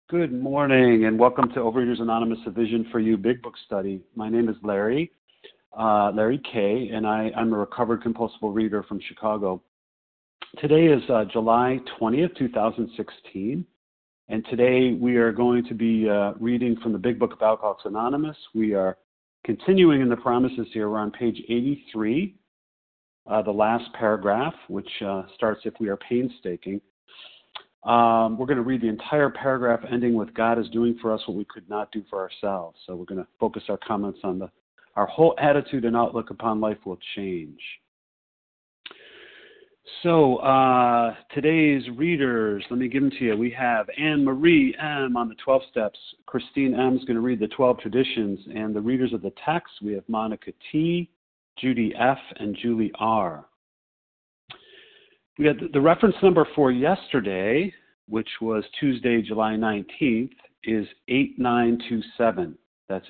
Good morning, and welcome to Overeaters Anonymous, a Vision for You Big Book Study. My name is Larry K., and I'm a recovered compulsive reader from Chicago. Today is July 20th, 2016, and today we are going to be reading from the Big Book of Alcoholics Anonymous. We are continuing in the promises here. We're on page 83, the last paragraph, which starts, "If we are painstaking." We're going to read the entire paragraph ending with "God is doing for us what we could not do for ourselves." So we're going to focus our comments on our whole attitude and outlook upon life will change. So today's readers, let me give them to you. We have Anne Marie M. on the 12 steps. Christine M. is going to read the 12 traditions. And the readers of the text, we have Monica T., Judy F., and Julie R. We had the reference number for yesterday, which was Tuesday, July 19th, is 8927. That's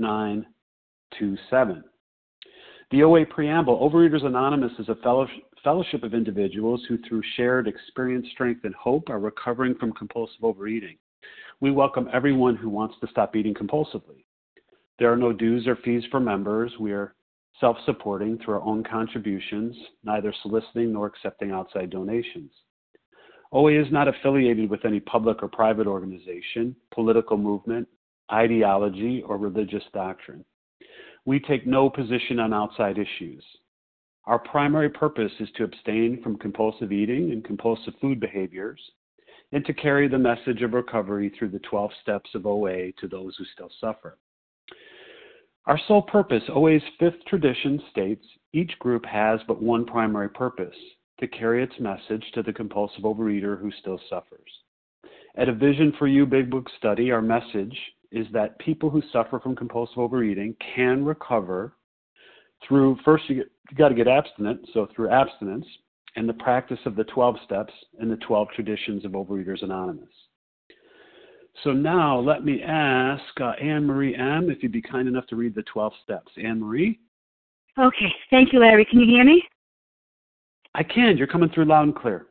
8927. The OA Preamble, Overeaters Anonymous is a fellowship of individuals who through shared experience, strength, and hope are recovering from compulsive overeating. We welcome everyone who wants to stop eating compulsively. There are no dues or fees for members. We are self-supporting through our own contributions, neither soliciting nor accepting outside donations. OA is not affiliated with any public or private organization, political movement, ideology, or religious doctrine. We take no position on outside issues. Our primary purpose is to abstain from compulsive eating and compulsive food behaviors, and to carry the message of recovery through the 12 steps of OA to those who still suffer. Our sole purpose, OA's fifth tradition, states each group has but one primary purpose, to carry its message to the compulsive overeater who still suffers. At a Vision for You Big Book Study, our message is that people who suffer from compulsive overeating can recover through, first you got to get abstinent, so through abstinence and the practice of the 12 steps and the 12 traditions of Overeaters Anonymous. So now let me ask Anne Marie M. if you'd be kind enough to read the 12 steps. Anne Marie? Okay. Thank you, Larry. Can you hear me? I can. You're coming through loud and clear.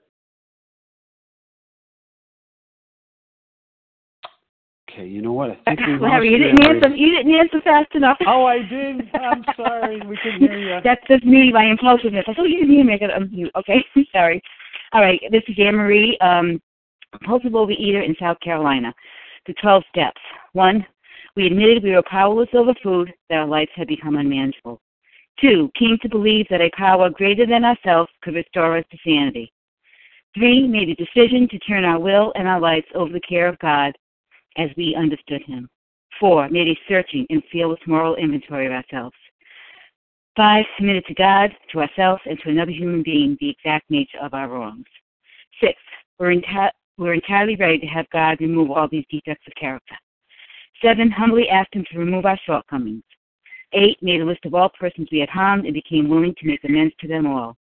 Okay, you know what? I think we Larry, you didn't answer fast enough. Oh, I did. I'm sorry. We couldn't hear you. That's just me, my impulsiveness. I thought you didn't hear me. I got to unmute. Okay, sorry. All right, this is Anne Marie, compulsive overeater in South Carolina. The 12 steps. 1, we admitted we were powerless over food, that our lives had become unmanageable. 2, came to believe that a power greater than ourselves could restore us to sanity. 3, made a decision to turn our will and our lives over the care of God as we understood Him. 4, made a searching and fearless moral inventory of ourselves. 5, submitted to God, to ourselves, and to another human being the exact nature of our wrongs. 6, we're entirely ready to have God remove all these defects of character. 7, humbly asked Him to remove our shortcomings. 8, made a list of all persons we had harmed and became willing to make amends to them all.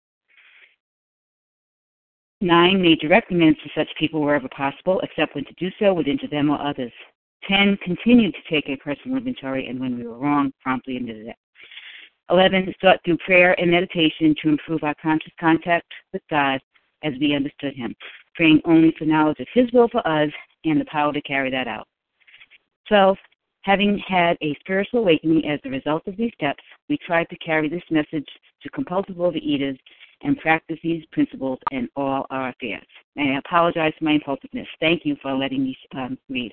9, made direct amends to such people wherever possible, except when to do so would injure them or others. 10, continued to take a personal inventory, and when we were wrong, promptly admitted it. 11, sought through prayer and meditation to improve our conscious contact with God as we understood Him, praying only for knowledge of His will for us and the power to carry that out. 12, having had a spiritual awakening as a result of these steps, we tried to carry this message to compulsive overeaters and practice these principles in all our affairs. And I apologize for my impulsiveness. Thank you for letting me read.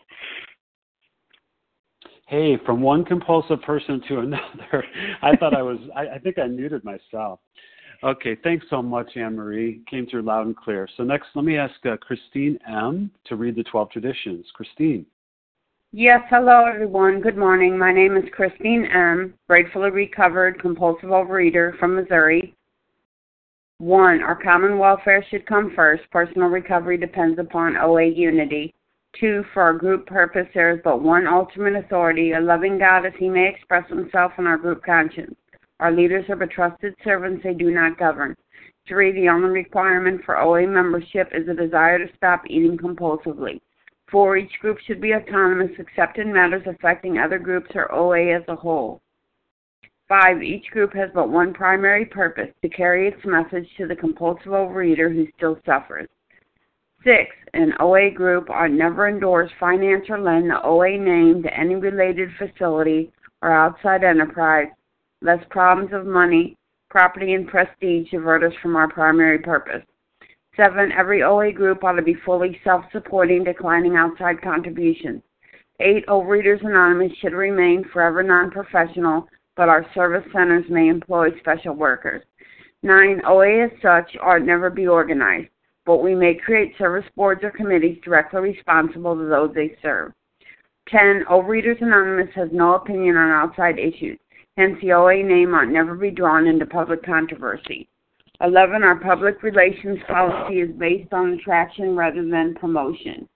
Hey, from one compulsive person to another. I think I muted myself. Okay, thanks so much, Anne Marie. Came through loud and clear. So next, let me ask Christine M. to read the 12 traditions. Christine. Yes, hello everyone. Good morning. My name is Christine M., gratefully recovered compulsive overeater from Missouri. 1, our common welfare should come first. Personal recovery depends upon OA unity. 2, for our group purpose, there is but one ultimate authority, a loving God as He may express Himself in our group conscience. Our leaders are but trusted servants, they do not govern. 3, the only requirement for OA membership is a desire to stop eating compulsively. 4, each group should be autonomous except in matters affecting other groups or OA as a whole. 5, each group has but one primary purpose, to carry its message to the compulsive overeater who still suffers. 6, an OA group ought never endorse, finance, or lend the OA name to any related facility or outside enterprise, lest problems of money, property, and prestige divert us from our primary purpose. 7, every OA group ought to be fully self-supporting, declining outside contributions. 8, Overeaters Anonymous should remain forever non-professional, but our service centers may employ special workers. 9, OA as such ought never be organized, but we may create service boards or committees directly responsible to those they serve. 10, Overeaters Anonymous has no opinion on outside issues, hence the OA name ought never be drawn into public controversy. 11, our public relations policy is based on attraction rather than promotion.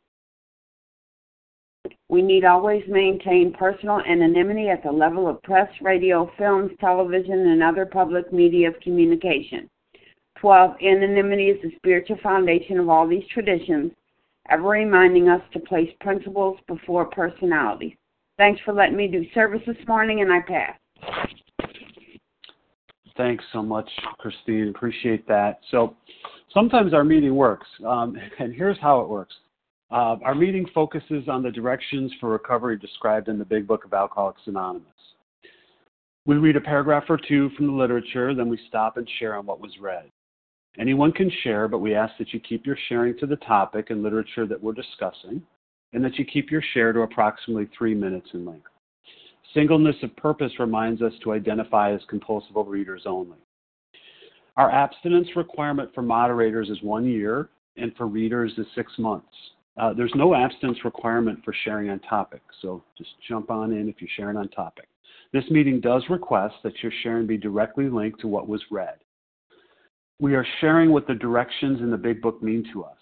We need always maintain personal anonymity at the level of press, radio, films, television, and other public media of communication. 12, anonymity is the spiritual foundation of all these traditions, ever reminding us to place principles before personalities. Thanks for letting me do service this morning, and I pass. Thanks so much, Christine. Appreciate that. So sometimes our meeting works, and here's how it works. Our meeting focuses on the directions for recovery described in the Big Book of Alcoholics Anonymous. We read a paragraph or two from the literature, then we stop and share on what was read. Anyone can share, but we ask that you keep your sharing to the topic and literature that we're discussing, and that you keep your share to approximately 3 minutes in length. Singleness of purpose reminds us to identify as compulsive overeaters only. Our abstinence requirement for moderators is 1 year, and for readers is 6 months. There's no abstinence requirement for sharing on topic, so just jump on in if you're sharing on topic. This meeting does request that your sharing be directly linked to what was read. We are sharing what the directions in the Big Book mean to us.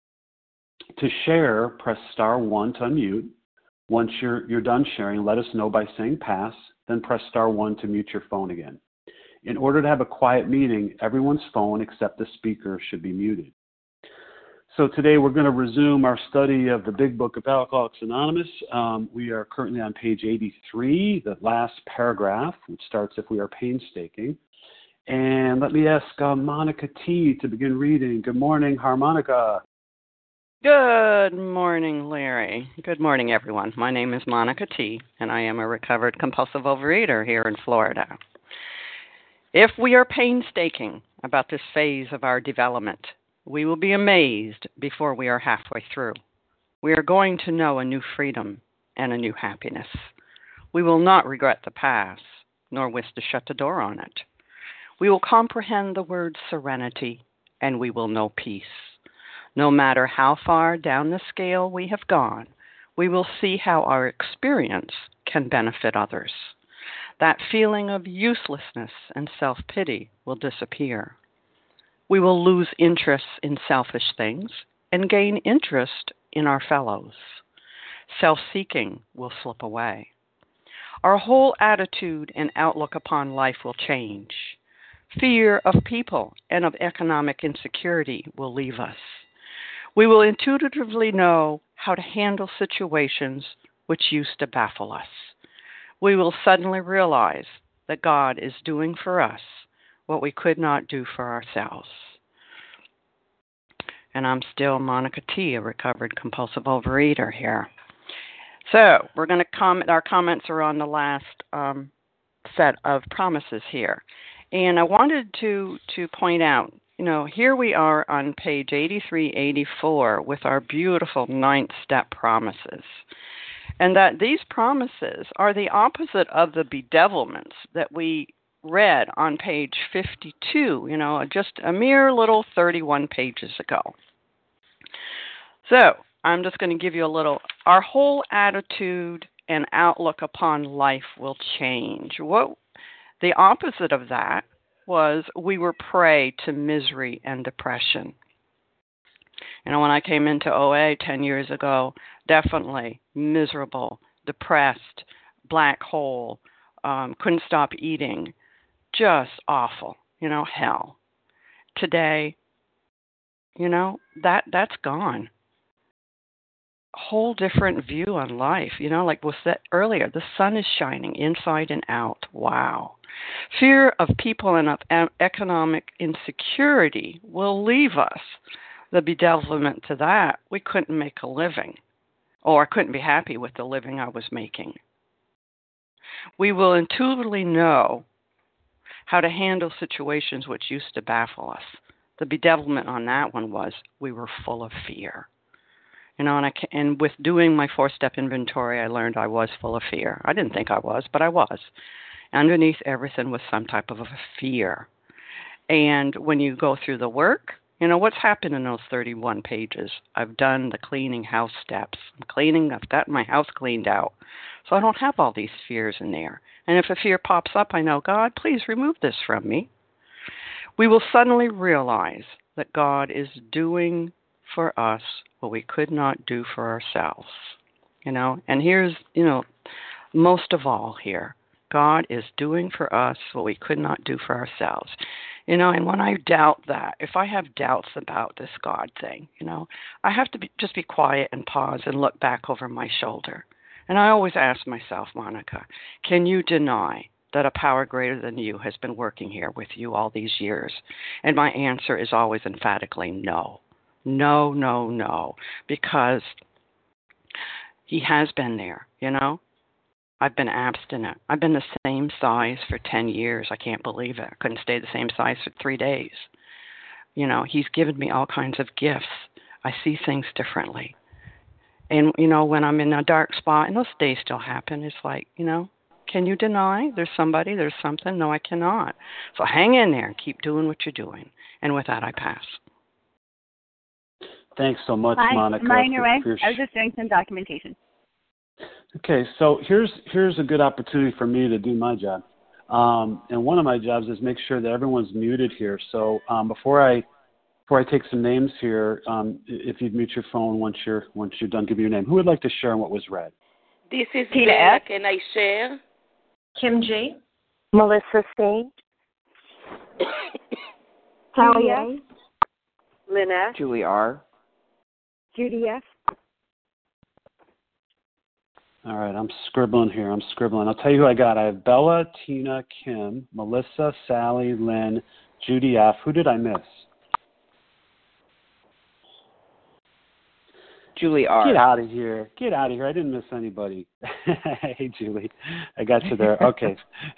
To share, press *1 to unmute. Once you're done sharing, let us know by saying pass, then press *1 to mute your phone again. In order to have a quiet meeting, everyone's phone except the speaker should be muted. So today we're going to resume our study of the Big Book of Alcoholics Anonymous. We are currently on page 83, the last paragraph, which starts, if we are painstaking. And let me ask Monica T. to begin reading. Good morning, Harmonica. Good morning, Larry. Good morning, everyone. My name is Monica T., and I am a recovered compulsive overeater here in Florida. If we are painstaking about this phase of our development, we will be amazed before we are halfway through. We are going to know a new freedom and a new happiness. We will not regret the past, nor wish to shut the door on it. We will comprehend the word serenity, and we will know peace. No matter how far down the scale we have gone, we will see how our experience can benefit others. That feeling of uselessness and self-pity will disappear. We will lose interest in selfish things and gain interest in our fellows. Self-seeking will slip away. Our whole attitude and outlook upon life will change. Fear of people and of economic insecurity will leave us. We will intuitively know how to handle situations which used to baffle us. We will suddenly realize that God is doing for us what we could not do for ourselves. And I'm still Monica T., a recovered compulsive overeater here. So we're going to comment. Our comments are on the last set of promises here. And I wanted to point out, here we are on page 83-84 with our beautiful 9th step promises. And that these promises are the opposite of the bedevilments that we read on page 52, just a mere little 31 pages ago. So I'm just going to give you our whole attitude and outlook upon life will change. The opposite of that was we were prey to misery and depression. When I came into OA 10 years ago, definitely miserable, depressed, black hole, couldn't stop eating, just awful, hell. Today, that's gone. Whole different view on life, like was said earlier, the sun is shining inside and out. Wow. Fear of people and of economic insecurity will leave us. The bedevilment to that, we couldn't make a living, or I couldn't be happy with the living I was making. We will intuitively know how to handle situations which used to baffle us. The bedevilment on that one was we were full of fear. And with doing my 4-step inventory, I learned I was full of fear. I didn't think I was, but I was. Underneath everything was some type of a fear. And when you go through the work, what's happened in those 31 pages? I've done the cleaning house steps. I've gotten my house cleaned out. So I don't have all these fears in there. And if a fear pops up, I know, God, please remove this from me. We will suddenly realize that God is doing for us what we could not do for ourselves. And here's, most of all here, God is doing for us what we could not do for ourselves. And when I doubt that, if I have doubts about this God thing, I have to just be quiet and pause and look back over my shoulder. And I always ask myself, Monica, can you deny that a power greater than you has been working here with you all these years? And my answer is always emphatically no. No, no, no. Because he has been there, I've been abstinent. I've been the same size for 10 years. I can't believe it. I couldn't stay the same size for 3 days. He's given me all kinds of gifts. I see things differently. And, when I'm in a dark spot, and those days still happen, it's like, can you deny there's somebody, there's something? No, I cannot. So hang in there and keep doing what you're doing. And with that, I pass. Thanks so much, Monica. I was just doing some documentation. Okay, so here's a good opportunity for me to do my job. And one of my jobs is make sure that everyone's muted here. So before I take some names here, if you'd mute your phone once you're done, give me your name. Who would like to share on what was read? This is Tina Bella. F. Can I share? Kim G. Melissa C. Talia. Lynette. Julie R. Judy F. All right, I'm scribbling here. I'll tell you who I got. I have Bella, Tina, Kim, Melissa, Sally, Lynn, Judy F. Who did I miss? Julie R. Get out of here. I didn't miss anybody. Hey, Julie. I got you there. Okay.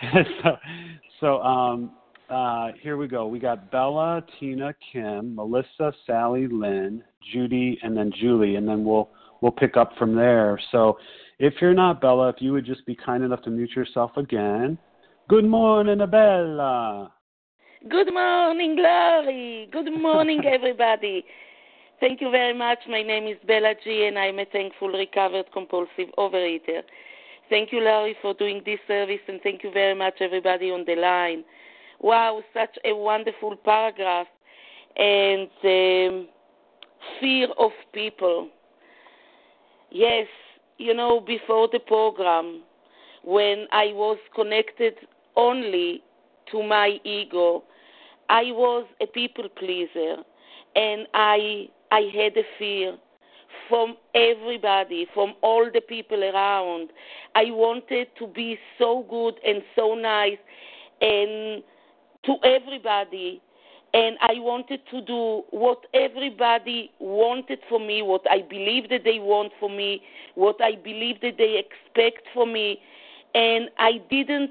So here we go. We got Bella, Tina, Kim, Melissa, Sally, Lynn, Judy, and then Julie, and then we'll pick up from there. So if you're not Bella, if you would just be kind enough to mute yourself again. Good morning, Bella. Good morning, Larry. Good morning, everybody. Thank you very much. My name is Bella G, and I'm a thankful recovered compulsive overeater. Thank you, Larry, for doing this service, and thank you very much, everybody on the line. Wow, such a wonderful paragraph. And fear of people. Yes, before the program, when I was connected only to my ego, I was a people pleaser, and I had a fear from everybody, from all the people around. I wanted to be so good and so nice and to everybody, and I wanted to do what everybody wanted for me, what I believe that they want for me, what I believe that they expect for me, and I didn't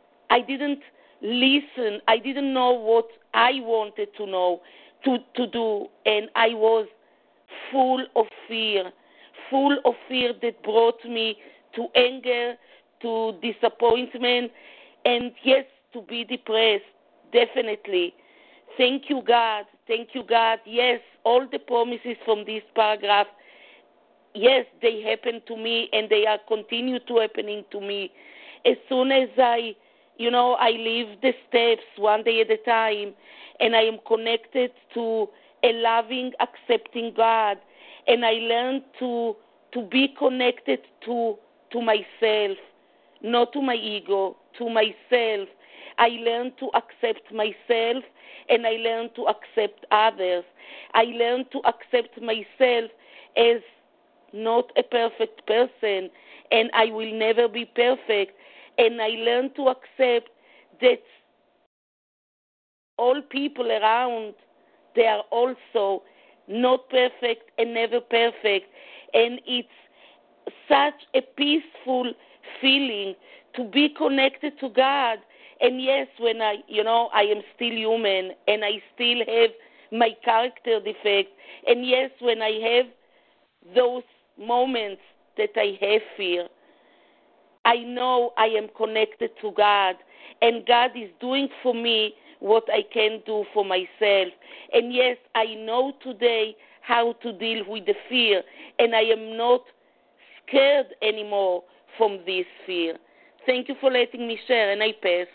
listen. I didn't know what I wanted to know, to do, and I was full of fear that brought me to anger, to disappointment, and yes, to be depressed, definitely. Thank you, God. Yes, all the promises from this paragraph, yes, they happened to me, and they are continue to happening to me. As soon as I live the steps one day at a time, and I am connected to a loving, accepting God, and I learn to be connected to myself, not to my ego, to myself. I learn to accept myself, and I learn to accept others. I learn to accept myself as not a perfect person, and I will never be perfect. And I learn to accept that all people around, they are also not perfect and never perfect. And it's such a peaceful feeling to be connected to God. And yes, when I am still human and I still have my character defect. And yes, when I have those moments that I have fear, I know I am connected to God, and God is doing for me what I can do for myself. And yes, I know today how to deal with the fear, and I am not scared anymore from this fear. Thank you for letting me share, and I pass.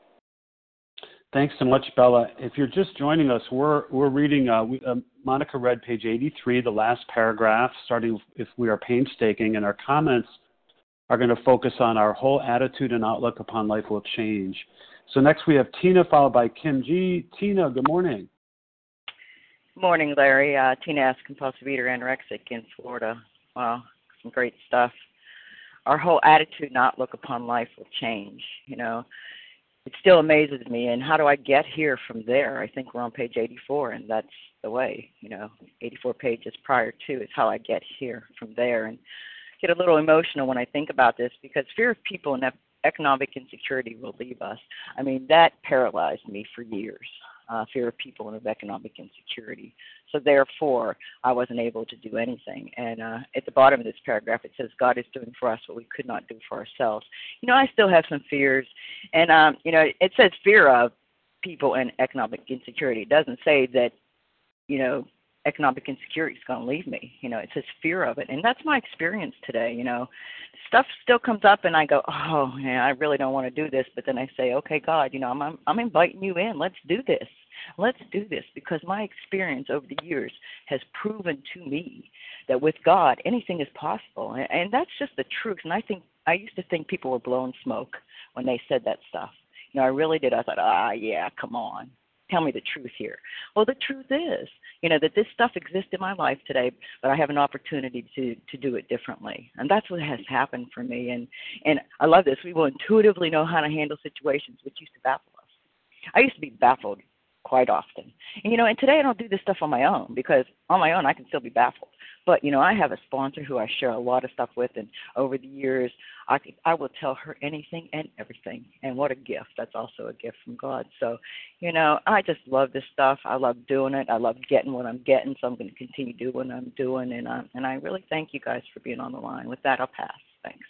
Thanks so much, Bella. If you're just joining us, we're reading, Monica read page 83, the last paragraph, starting if we are painstaking, and our comments are going to focus on our whole attitude and outlook upon life will change. So next we have Tina, followed by Kim G. Tina, good morning. Morning, Larry. Tina S., compulsive eater, anorexic in Florida. Wow, some great stuff. Our whole attitude and outlook upon life will change. It still amazes me. And how do I get here from there? I think we're on page 84, and that's the way. 84 pages prior to is how I get here from there. And get a little emotional when I think about this, because fear of people and economic insecurity will leave us. I mean, that paralyzed me for years, fear of people and of economic insecurity. So therefore, I wasn't able to do anything. And at the bottom of this paragraph, it says, God is doing for us what we could not do for ourselves. I still have some fears. And, it says fear of people and economic insecurity. It doesn't say that, economic insecurity is going to leave me. It says fear of it. And that's my experience today. Stuff still comes up and I go, oh, yeah, I really don't want to do this. But then I say, okay, God, I'm inviting you in. Let's do this. Let's do this, because my experience over the years has proven to me that with God, anything is possible. And that's just the truth. And I used to think people were blowing smoke when they said that stuff. I really did. I thought, yeah, come on. Tell me the truth here. Well, the truth is, that this stuff exists in my life today, but I have an opportunity to do it differently. And that's what has happened for me. And I love this. We will intuitively know how to handle situations which used to baffle us. I used to be baffled quite often. And today I don't do this stuff on my own, because on my own I can still be baffled. But, I have a sponsor who I share a lot of stuff with, and over the years I will tell her anything and everything. And what a gift. That's also a gift from God. So, I just love this stuff. I love doing it. I love getting what I'm getting, so I'm going to continue doing what I'm doing. And I really thank you guys for being on the line. With that, I'll pass. Thanks.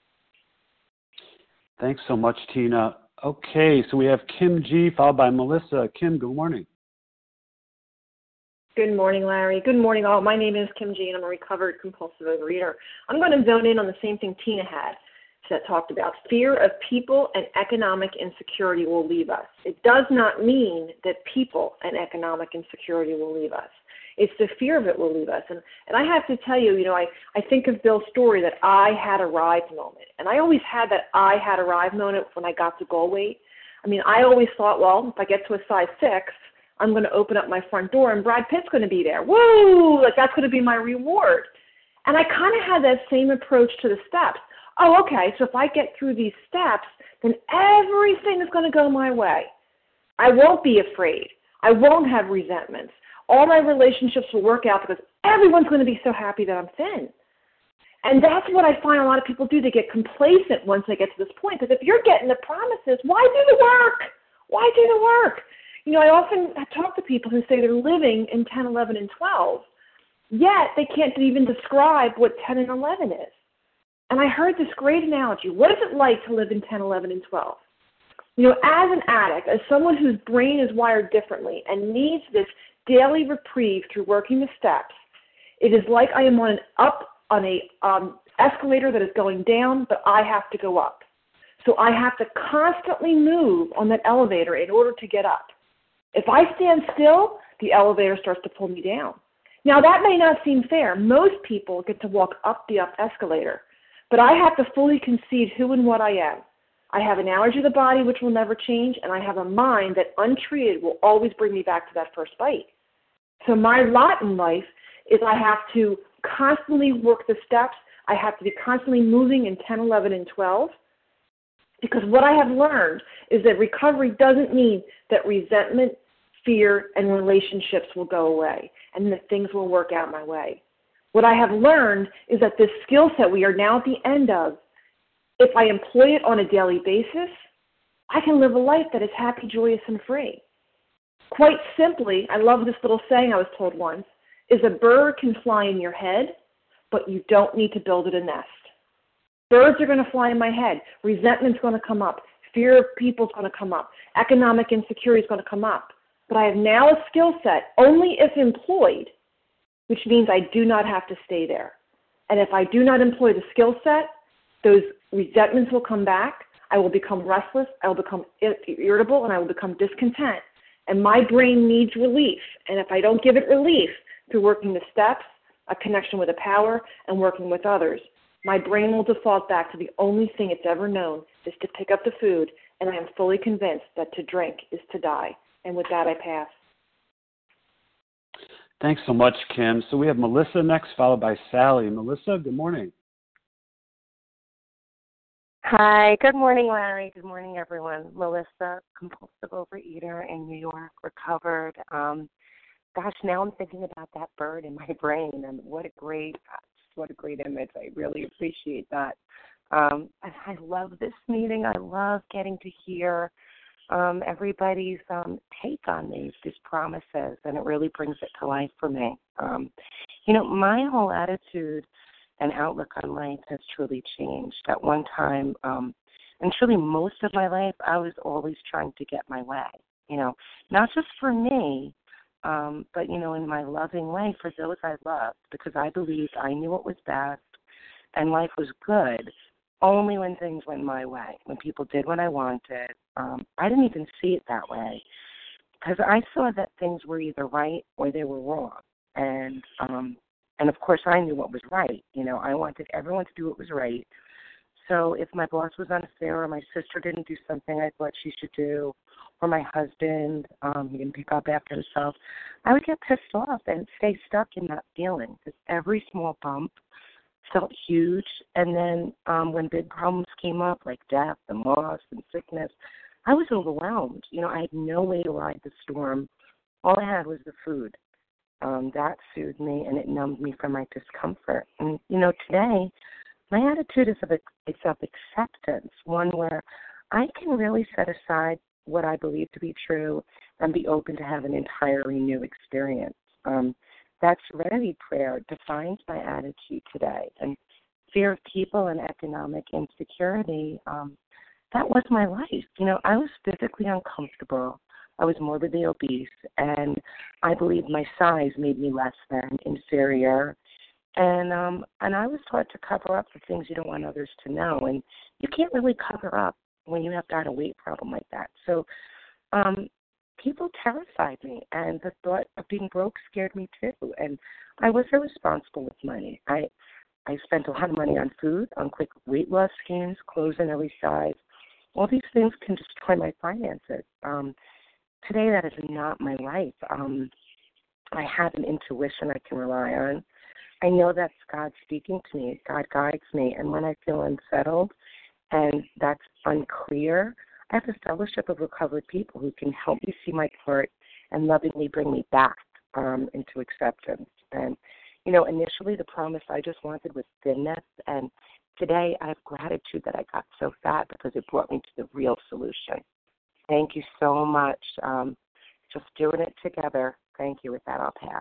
Thanks so much, Tina. Okay, so we have Kim G, followed by Melissa. Kim, good morning. Good morning, Larry. Good morning, all. My name is Kim G, and I'm a recovered compulsive overeater. I'm going to zone in on the same thing Tina had that talked about. Fear of people and economic insecurity will leave us. It does not mean that people and economic insecurity will leave us. It's the fear of it will leave us. And I have to tell you, I think of Bill's story that I had arrived moment. And I always had that I had arrived moment when I got to goal weight. I always thought, well, if I get to a size 6, I'm going to open up my front door and Brad Pitt's going to be there. Woo! That's going to be my reward. And I kind of had that same approach to the steps. Oh, okay, so if I get through these steps, then everything is going to go my way. I won't be afraid. I won't have resentments. All my relationships will work out because everyone's going to be so happy that I'm thin. And that's what I find a lot of people do. They get complacent once they get to this point. Because if you're getting the promises, why do the work? Why do the work? I often talk to people who say they're living in 10, 11, and 12, yet they can't even describe what 10 and 11 is. And I heard this great analogy. What is it like to live in 10, 11, and 12? As an addict, as someone whose brain is wired differently and needs this daily reprieve through working the steps, it is like I am on an escalator that is going down, but I have to go up. So I have to constantly move on that elevator in order to get up. If I stand still, the elevator starts to pull me down. Now, that may not seem fair. Most people get to walk up the escalator, but I have to fully concede who and what I am. I have an allergy to the body, which will never change, and I have a mind that untreated will always bring me back to that first bite. So my lot in life is I have to constantly work the steps. I have to be constantly moving in 10, 11, and 12. Because what I have learned is that recovery doesn't mean that resentment, fear, and relationships will go away, and that things will work out my way. What I have learned is that this skill set we are now at the end of, if I employ it on a daily basis, I can live a life that is happy, joyous, and free. Quite simply, I love this little saying I was told once, is a bird can fly in your head, but you don't need to build it a nest. Birds are going to fly in my head. Resentment's going to come up. Fear of people is going to come up. Economic insecurity is going to come up. But I have now a skill set, only if employed, which means I do not have to stay there. And if I do not employ the skill set, those resentments will come back. I will become restless. I will become irritable, and I will become discontent. And my brain needs relief. And if I don't give it relief through working the steps, a connection with a power, and working with others, my brain will default back to the only thing it's ever known, is to pick up the food, and I am fully convinced that to drink is to die. And with that, I pass. Thanks so much, Kim. So we have Melissa next, followed by Sally. Melissa, good morning. Hi, good morning, Larry. Good morning, everyone. Melissa, compulsive overeater in New York, recovered. Gosh, now I'm thinking about that bird in my brain, and what a great image. I really appreciate that. I love this meeting. I love getting to hear everybody's take on these promises, and it really brings it to life for me. My whole attitude and outlook on life has truly changed. At one time, and truly most of my life, I was always trying to get my way, not just for me, but, in my loving way for those I loved, because I believed I knew what was best and life was good only when things went my way, when people did what I wanted. I didn't even see it that way, because I saw that things were either right or they were wrong. And of course, I knew what was right. I wanted everyone to do what was right. So if my boss was unfair, or my sister didn't do something I thought she should do, or my husband, he didn't pick up after himself, I would get pissed off and stay stuck in that feeling, because every small bump felt huge. And then when big problems came up, like death and loss and sickness, I was overwhelmed. I had no way to ride the storm. All I had was the food. That soothed me, and it numbed me from my discomfort. And, today, my attitude is of acceptance, one where I can really set aside what I believe to be true and be open to have an entirely new experience. That serenity prayer defines my attitude today. And fear of people and economic insecurity, that was my life. I was physically uncomfortable. I was morbidly obese, and I believed my size made me less than, inferior. And I was taught to cover up the things you don't want others to know. And you can't really cover up when you have got a weight problem like that. So people terrified me, and the thought of being broke scared me too. And I was irresponsible with money. I spent a lot of money on food, on quick weight loss schemes, clothes in every size. All these things can destroy my finances. Today, that is not my life. I have an intuition I can rely on. I know that's God speaking to me. God guides me. And when I feel unsettled and that's unclear, I have a fellowship of recovered people who can help me see my part and lovingly bring me back into acceptance. And, initially the promise I just wanted was thinness. And today I have gratitude that I got so fat, because it brought me to the real solution. Thank you so much. Just doing it together. Thank you. With that, I'll pass.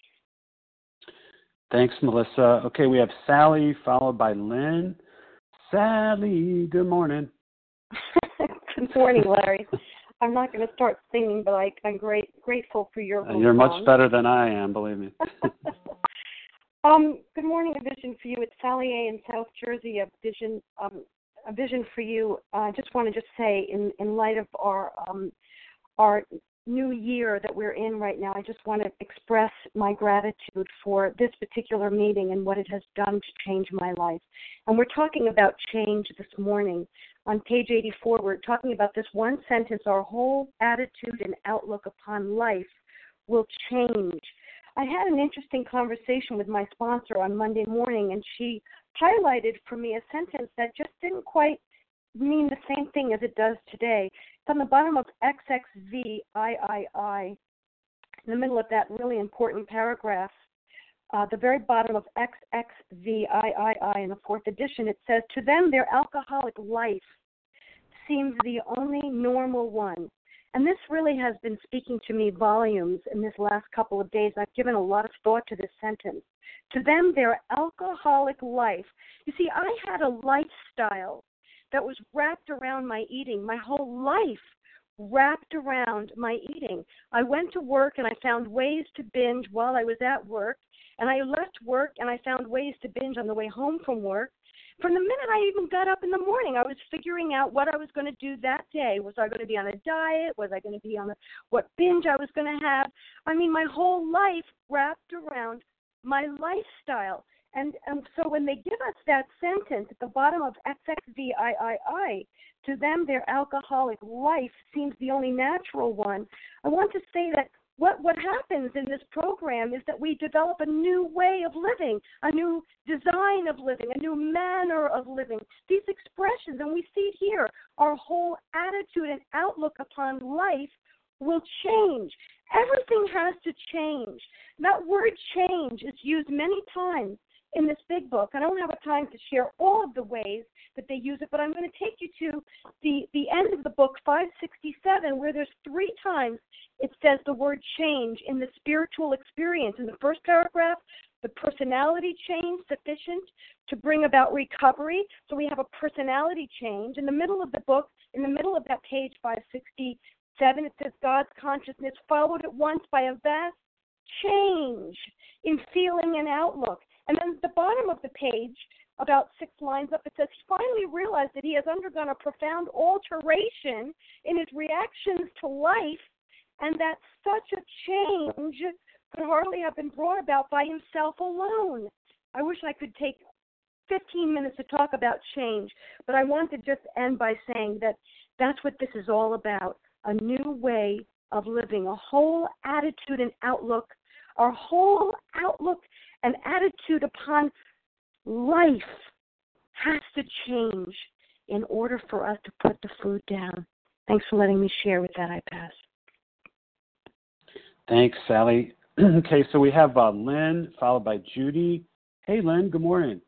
Thanks, Melissa. Okay, we have Sally, followed by Lynn. Sally, good morning. Good morning, Larry. I'm not going to start singing, but I'm grateful for your You're much better than I am, believe me. Good morning, A Vision for You. It's Sally A. in South Jersey, A Vision for You. I just want to say, in light of our new year that we're in right now, I just want to express my gratitude for this particular meeting and what it has done to change my life. And we're talking about change this morning. On page 84, we're talking about this one sentence: our whole attitude and outlook upon life will change. I had an interesting conversation with my sponsor on Monday morning, and she highlighted for me a sentence that just didn't quite mean the same thing as it does today. It's on the bottom of XXVIII, in the middle of that really important paragraph, the very bottom of XXVIII in the 4th edition, it says, to them their alcoholic life seems the only normal one. And this really has been speaking to me volumes in this last couple of days. I've given a lot of thought to this sentence. To them, their alcoholic life. You see, I had a lifestyle that was wrapped around my eating. My whole life wrapped around my eating. I went to work and I found ways to binge while I was at work. And I left work and I found ways to binge on the way home from work. From the minute I even got up in the morning, I was figuring out what I was going to do that day. Was I going to be on a diet? Was I going to be on what binge I was going to have? I mean, my whole life wrapped around my lifestyle. And so when they give us that sentence at the bottom of XXVIII, to them their alcoholic life seems the only natural one, I want to say that what happens in this program is that we develop a new way of living, a new design of living, a new manner of living. These expressions, and we see it here, our whole attitude and outlook upon life will change. Everything has to change. That word change is used many times in this big book. I don't have a time to share all of the ways that they use it, but I'm going to take you to the end of the book, 567, where there's 3 times it says the word change in the spiritual experience. In the first paragraph, the personality change sufficient to bring about recovery. So we have a personality change. In the middle of the book, in the middle of that page 567, it says God's consciousness followed at once by a vast change in feeling and outlook. And then at the bottom of the page, about 6 lines up, it says he finally realized that he has undergone a profound alteration in his reactions to life, and that such a change could hardly have been brought about by himself alone. I wish I could take 15 minutes to talk about change, but I want to just end by saying that that's what this is all about, a new way of living, a whole attitude and outlook, our whole outlook and attitude upon life has to change in order for us to put the food down. Thanks for letting me share. With that, I pass. Thanks, Sally. Okay, so we have Lynn, followed by Judy. Hey, Lynn, good morning.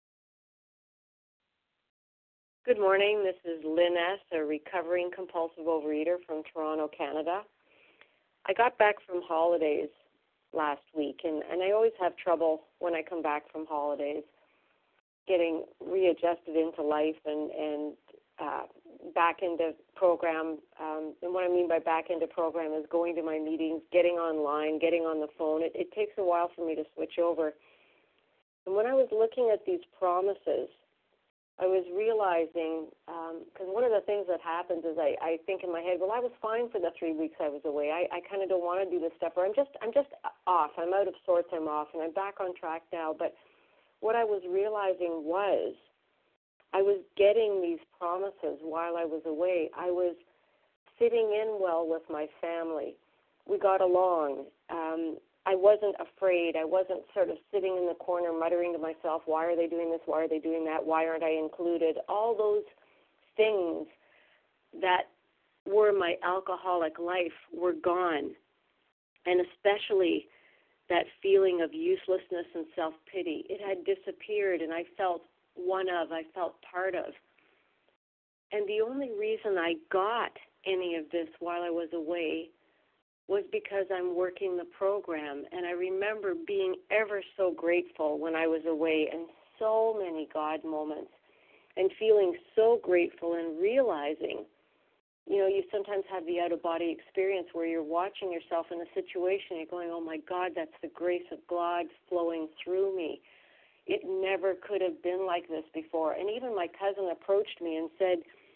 Good morning. This is Lynn S., a recovering compulsive overeater from Toronto, Canada. I got back from holidays last week, and I always have trouble when I come back from holidays getting readjusted into life and back into program. And what I mean by back into program is going to my meetings, getting online, getting on the phone. It takes a while for me to switch over. And when I was looking at these promises, I was realizing, because one of the things that happens is I think in my head, well, I was fine for the 3 weeks I was away. I kind of don't want to do this stuff, or I'm just off. I'm out of sorts. I'm off, and I'm back on track now. But what I was realizing was I was getting these promises while I was away. I was fitting in well with my family. We got along. I wasn't afraid. I wasn't sort of sitting in the corner muttering to myself, why are they doing this? Why are they doing that? Why aren't I included? All those things that were my alcoholic life were gone. And especially that feeling of uselessness and self-pity. It had disappeared, and I felt I felt part of. And the only reason I got any of this while I was away was because I'm working the program. And I remember being ever so grateful when I was away, and so many God moments, and feeling so grateful and realizing, you sometimes have the out-of-body experience where you're watching yourself in a situation, you're going, oh my God, that's the grace of God flowing through me. It never could have been like this before. And even my cousin approached me and said,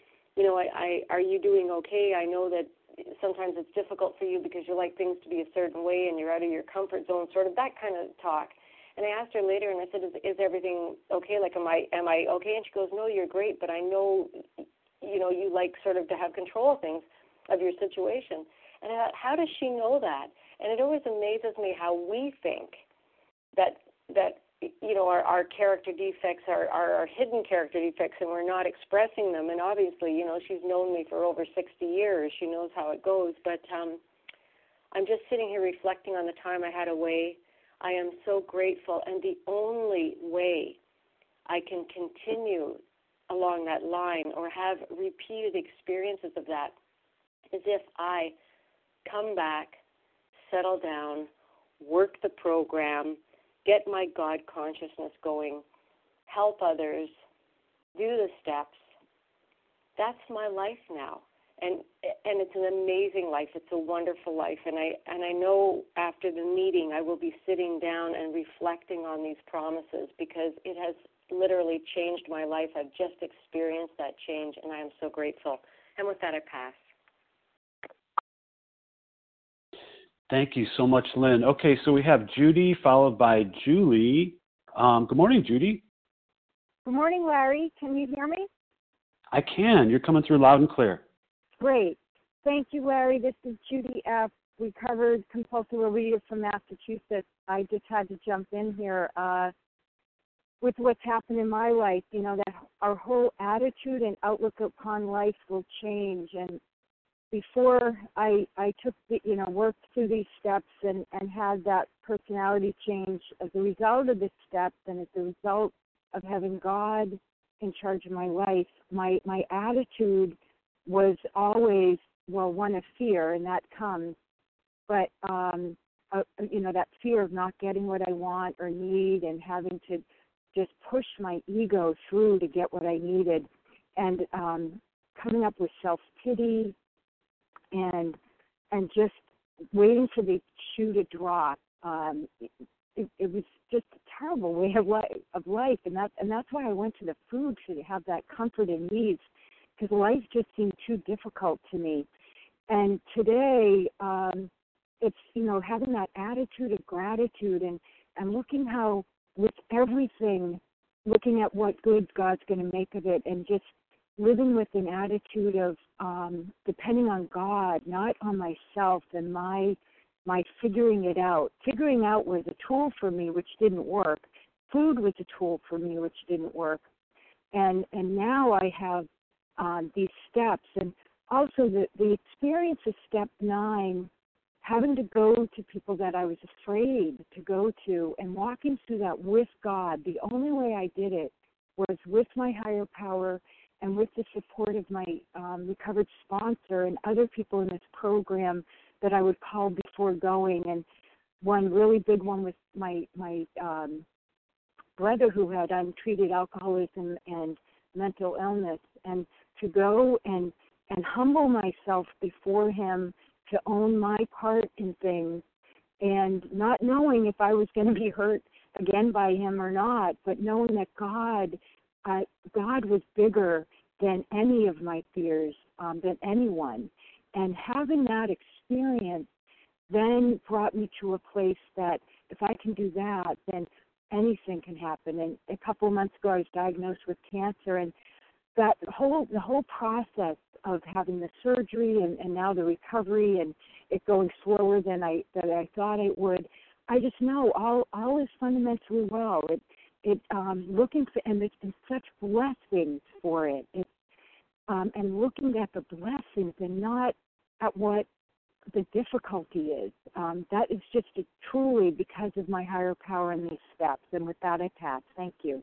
are you doing okay? I know that sometimes it's difficult for you because you like things to be a certain way and you're out of your comfort zone, sort of that kind of talk. And I asked her later, and I said, is everything okay? Like, am I okay? And she goes, no, you're great, but I know, you like sort of to have control of things, of your situation. And I thought, how does she know that? And it always amazes me how we think that our character defects are hidden character defects, and we're not expressing them. And obviously, she's known me for over 60 years. She knows how it goes. But I'm just sitting here reflecting on the time I had away. I am so grateful, and the only way I can continue along that line or have repeated experiences of that is if I come back, settle down, work the program, get my God consciousness going, help others, do the steps. That's my life now. And it's an amazing life. It's a wonderful life. And I know after the meeting I will be sitting down and reflecting on these promises because it has literally changed my life. I've just experienced that change, and I am so grateful. And with that, I pass. Thank you so much, Lynn. Okay, so we have Judy followed by Julie. Good morning, Judy. Good morning, Larry. Can you hear me? I can. You're coming through loud and clear. Great. Thank you, Larry. This is Judy F., recovered compulsive overeater from Massachusetts. I just had to jump in here with what's happened in my life, you know, that our whole attitude and outlook upon life will change. And before I took the, worked through these steps and had that personality change as a result of the steps and as a result of having God in charge of my life, my attitude was always, one of fear, and that comes, but, that fear of not getting what I want or need and having to just push my ego through to get what I needed, and coming up with self-pity and just waiting for the shoe to drop. It was just a terrible way of life, and that's why I went to the food to have that comfort and needs, because life just seemed too difficult to me. And today, it's having that attitude of gratitude and looking how with everything, looking at what good God's going to make of it, and just living with an attitude of depending on God, not on myself and my figuring it out. Figuring out was a tool for me, which didn't work. Food was a tool for me, which didn't work. And now I have these steps, and also the experience of step 9, having to go to people that I was afraid to go to, and walking through that with God. The only way I did it was with my higher power and with the support of my recovered sponsor and other people in this program that I would call before going. And one really big one was my brother who had untreated alcoholism and mental illness, and to go and humble myself before him, to own my part in things, and not knowing if I was going to be hurt again by him or not, but knowing that God was bigger than any of my fears, than anyone. And having that experience then brought me to a place that if I can do that, then anything can happen. And a couple of months ago, I was diagnosed with cancer, and that the whole process of having the surgery and now the recovery and it going slower than I thought it would, I just know all is fundamentally well. It looking for, and there's been such blessings for it. And looking at the blessings and not at what the difficulty is. That is just truly because of my higher power in these steps. And with that, I pass. Thank you.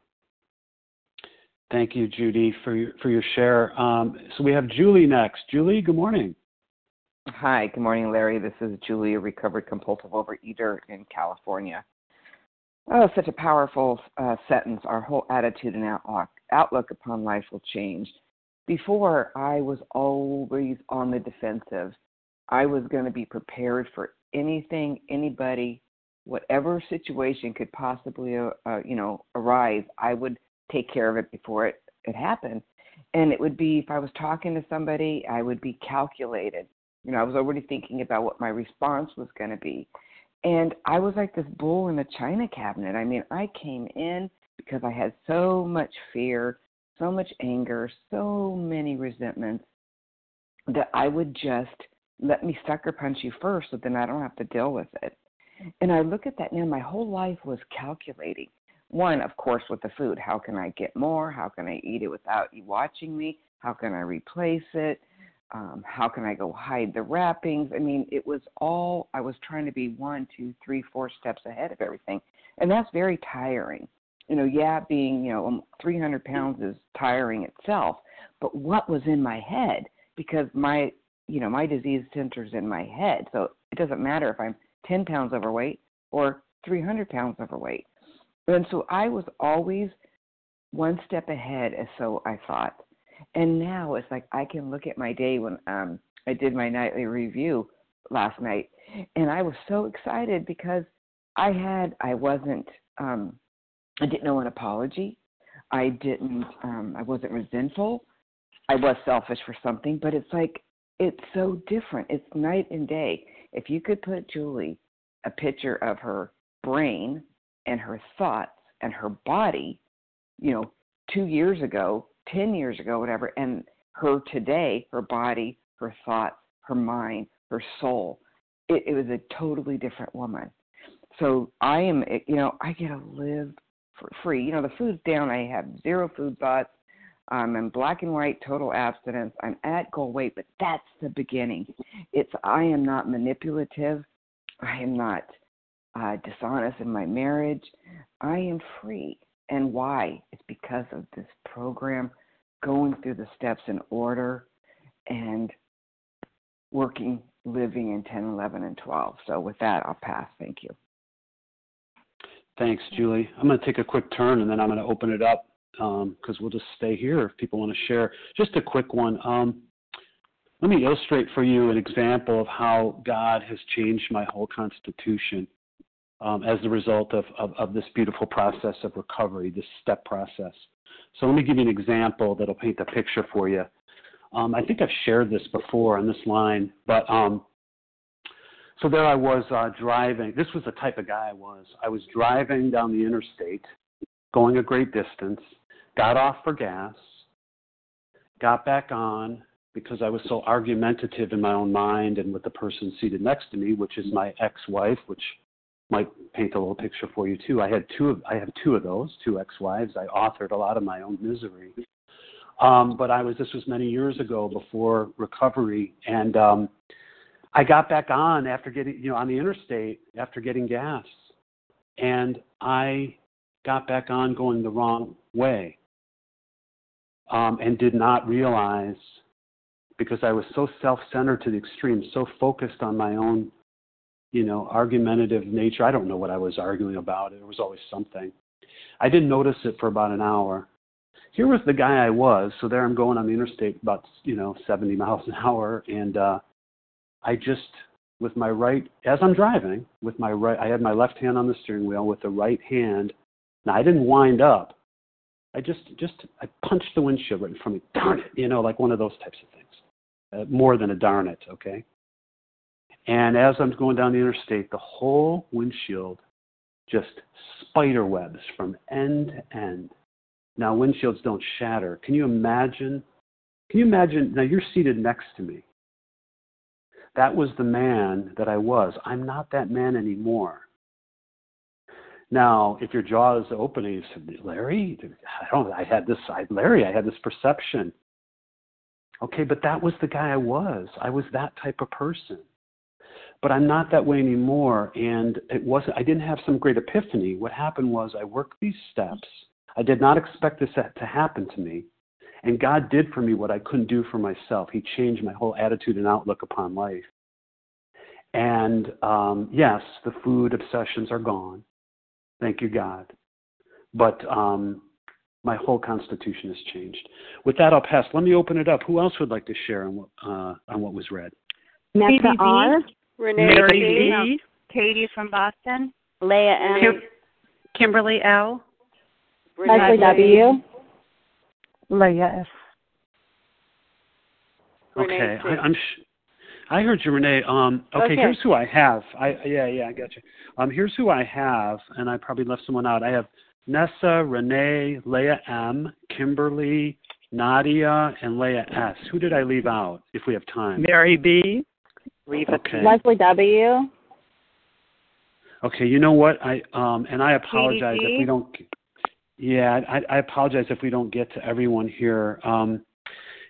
Thank you, Judy, for your share. So we have Julie next. Julie, good morning. Hi, good morning, Larry. This is Julie, a recovered compulsive overeater in California. Oh, such a powerful sentence. Our whole attitude and outlook upon life will change. Before, I was always on the defensive. I was going to be prepared for anything, anybody, whatever situation could possibly, arise. I would take care of it before it happened. And it would be, if I was talking to somebody, I would be calculated. I was already thinking about what my response was going to be. And I was like this bull in a china cabinet. I mean, I came in because I had so much fear, so much anger, so many resentments, that I would just let me sucker punch you first so then I don't have to deal with it. And I look at that now, my whole life was calculating. One, of course, with the food. How can I get more? How can I eat it without you watching me? How can I replace it? how can I go hide the wrappings? I mean, it was all, I was trying to be 1, 2, 3, 4 steps ahead of everything. And that's very tiring. Being, 300 pounds is tiring itself. But what was in my head? Because my disease centers in my head. So it doesn't matter if I'm 10 pounds overweight or 300 pounds overweight. And so I was always one step ahead, as so I thought. And now it's like I can look at my day when I did my nightly review last night, and I was so excited because I didn't know an apology. I wasn't resentful. I was selfish for something, but it's like, it's so different. It's night and day. If you could put Julie a picture of her brain and her thoughts and her body, 2 years ago, 10 years ago, whatever, and her today, her body, her thoughts, her mind, her soul, it was a totally different woman. So I am, I get to live for free. The food's down. I have zero food thoughts. I'm in black and white, total abstinence. I'm at goal weight, but that's the beginning. I am not manipulative. I am not dishonest in my marriage. I am free. And why? It's because of this program, going through the steps in order and working, living in 10, 11, and 12. So with that, I'll pass. Thank you. Thanks, Julie. I'm going to take a quick turn, and then I'm going to open it up because we'll just stay here if people want to share. Just a quick one. Let me illustrate for you an example of how God has changed my whole constitution as a result of this beautiful process of recovery, this step process. So let me give you an example that'll paint the picture for you. I think I've shared this before on this line, but so there I was driving. This was the type of guy I was. I was driving down the interstate, going a great distance, got off for gas, got back on because I was so argumentative in my own mind and with the person seated next to me, which is my ex-wife, which might paint a little picture for you too. I have two of those, two ex-wives. I authored a lot of my own misery. But this was many years ago before recovery, and I got back on after getting, on the interstate after getting gas, and I got back on going the wrong way, and did not realize, because I was so self-centered to the extreme, so focused on my own, argumentative nature. I don't know what I was arguing about. It was always something. I didn't notice it for about an hour. Here was the guy I was. So there I'm going on the interstate about, 70 miles an hour. And I just, with my right, as I'm driving, with my right, I had my left hand on the steering wheel with the right hand. Now, I didn't wind up. I punched the windshield right in front of me. Darn it, like one of those types of things. More than a darn it, okay? And as I'm going down the interstate, the whole windshield just spider webs from end to end. Now, windshields don't shatter. Can you imagine? Now, you're seated next to me. That was the man that I was. I'm not that man anymore. Now, if your jaw is opening, you said, Larry, I had this perception. Okay, but that was the guy I was. I was that type of person. But I'm not that way anymore, and I didn't have some great epiphany. What happened was I worked these steps. I did not expect this to happen to me, and God did for me what I couldn't do for myself. He changed my whole attitude and outlook upon life. And yes, the food obsessions are gone. Thank you, God. But my whole constitution has changed. With that, I'll pass. Let me open it up. Who else would like to share on what was read? Nessa R. Renee Mary B. Katie from Boston. Leah M. Kimberly L. Leslie W. Leah F. Okay, I heard you, Renee. Okay, here's who I have. I got you. Here's who I have, and I probably left someone out. I have Nessa, Renee, Leah M, Kimberly, Nadia, and Leah S. Who did I leave out? If we have time. Mary B. Okay. Leslie W. Okay, you know what? I apologize if we don't. Yeah, I apologize if we don't get to everyone here.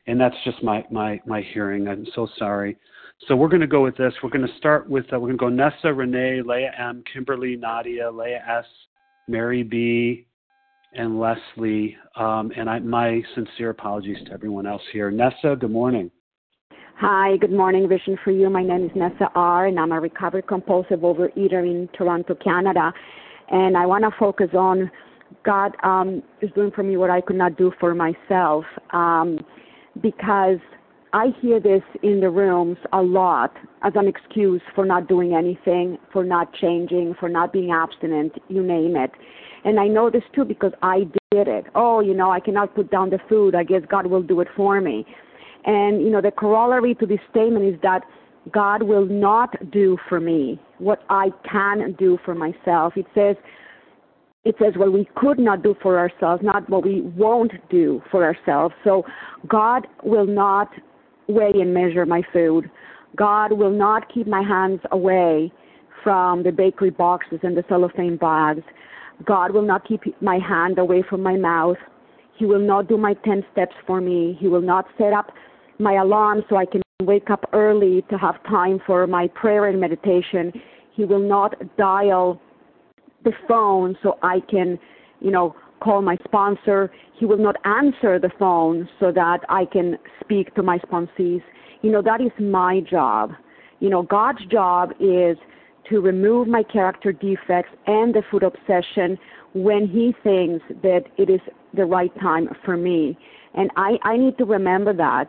And that's just my hearing. I'm so sorry. So we're going to go with this. We're going to start with, we're going to go Nessa, Renee, Leah M, Kimberly, Nadia, Leah S, Mary B, and Leslie. And my sincere apologies to everyone else here. Nessa, good morning. Hi, good morning, Vision for You. My name is Nessa R., and I'm a recovered compulsive overeater in Toronto, Canada. And I want to focus on God is doing for me what I could not do for myself, because I hear this in the rooms a lot as an excuse for not doing anything, for not changing, for not being abstinent, you name it. And I know this too because I did it. Oh, I cannot put down the food. I guess God will do it for me. And, the corollary to this statement is that God will not do for me what I can do for myself. It says what we could not do for ourselves, not what we won't do for ourselves. So God will not weigh and measure my food. God will not keep my hands away from the bakery boxes and the cellophane bags. God will not keep my hand away from my mouth. He will not do my 10 steps for me. He will not set up my alarm so I can wake up early to have time for my prayer and meditation. He will not dial the phone so I can, call my sponsor. He will not answer the phone so that I can speak to my sponsees. That is my job. God's job is to remove my character defects and the food obsession when He thinks that it is the right time for me. And I need to remember that.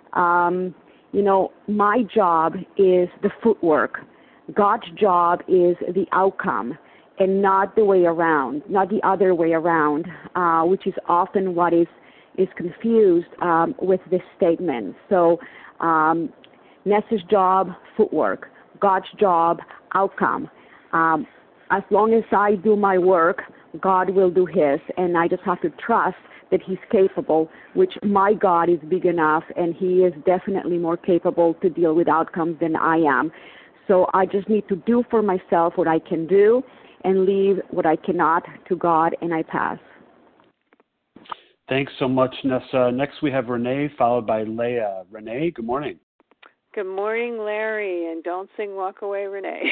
My job is the footwork. God's job is the outcome, and not the way around, not the other way around, which is often what is confused with this statement. So Nessa's job, footwork. God's job, outcome. As long as I do my work, God will do His, and I just have to trust that He's capable, which my God is big enough, and He is definitely more capable to deal with outcomes than I am. So I just need to do for myself what I can do and leave what I cannot to God, and I pass. Thanks so much, Nessa. Next we have Renee, followed by Leah. Renee, good morning. Good morning, Larry, and don't sing Walk Away, Renee.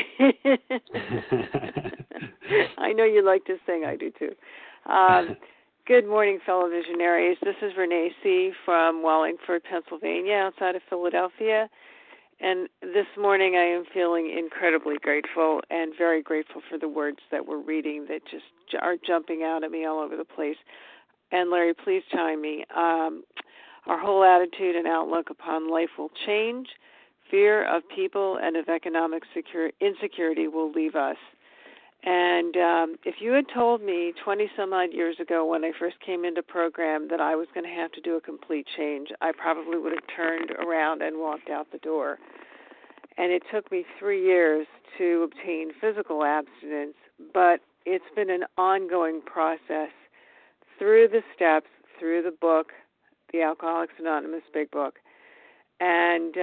I know you like to sing. I do, too. Good morning, fellow visionaries. This is Renee C. from Wallingford, Pennsylvania, outside of Philadelphia. And this morning I am feeling incredibly grateful and very grateful for the words that we're reading that just are jumping out at me all over the place. And Larry, please chime me. Our whole attitude and outlook upon life will change. Fear of people and of economic insecurity will leave us. And if you had told me 20-some-odd years ago when I first came into program that I was going to have to do a complete change, I probably would have turned around and walked out the door. And it took me 3 years to obtain physical abstinence, but it's been an ongoing process through the steps, through the book, the Alcoholics Anonymous Big Book. And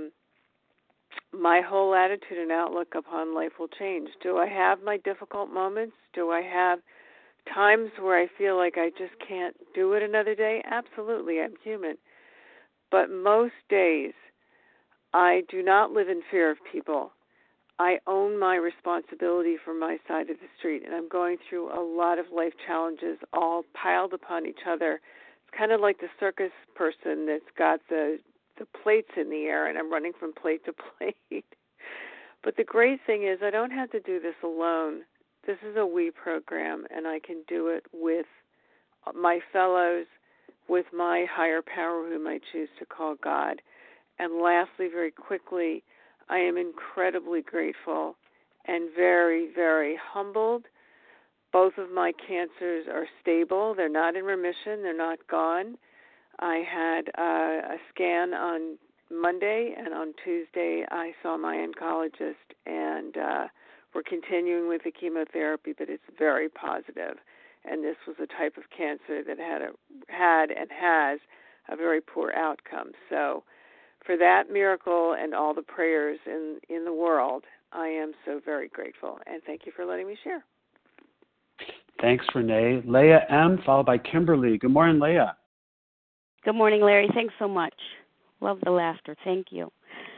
my whole attitude and outlook upon life will change. Do I have my difficult moments? Do I have times where I feel like I just can't do it another day? Absolutely, I'm human. But most days, I do not live in fear of people. I own my responsibility for my side of the street, and I'm going through a lot of life challenges all piled upon each other. It's kind of like the circus person that's got the plates in the air, and I'm running from plate to plate. But the great thing is I don't have to do this alone. This is a we program, and I can do it with my fellows, with my higher power, whom I choose to call God. And lastly, very quickly, I am incredibly grateful and very, very humbled. Both of my cancers are stable. They're not in remission. They're not gone. I had a scan on Monday, and on Tuesday I saw my oncologist, and we're continuing with the chemotherapy, but it's very positive. And this was a type of cancer that had and has a very poor outcome. So for that miracle and all the prayers in the world, I am so very grateful. And thank you for letting me share. Thanks, Renee. Leah M., followed by Kimberly. Good morning, Leah. Good morning, Larry. Thanks so much. Love the laughter. Thank you.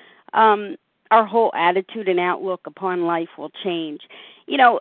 Our whole attitude and outlook upon life will change. You know,